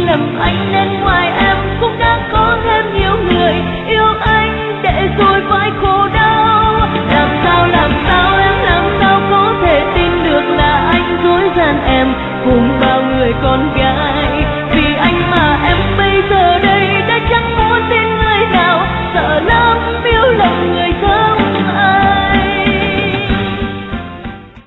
lầm anh nên ngoài em cũng đã có thêm nhiều người yêu anh để rồi phải khổ đau. Làm sao em làm sao có thể tin được là anh dối gian em cùng bao người con gái.